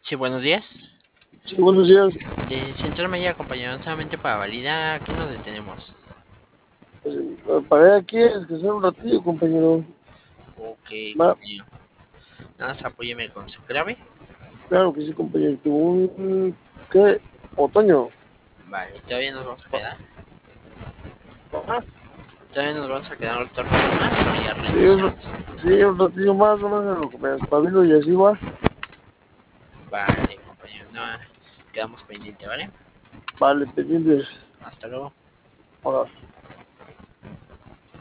Sí, buenos días. Sí, buenos días. Central Maya, compañero, solamente para validar, aquí nos detenemos. Paré aquí a descansar un ratillo, compañero. Ok, Va, compañero. Nada más apóyeme con su clave. claro que sí, compañero. Tuvo ¿qué? Otoño. Vale, todavía nos vamos a Va- quedar. ah, Todavía nos vamos a quedar otro rato más o ya Sí, reiniciamos. sí, un ratillo más, nomás en lo que me despabilo y así va. Vale, compañero, no, quedamos pendiente, ¿vale? Vale, pendientes. Hasta luego. Ahora.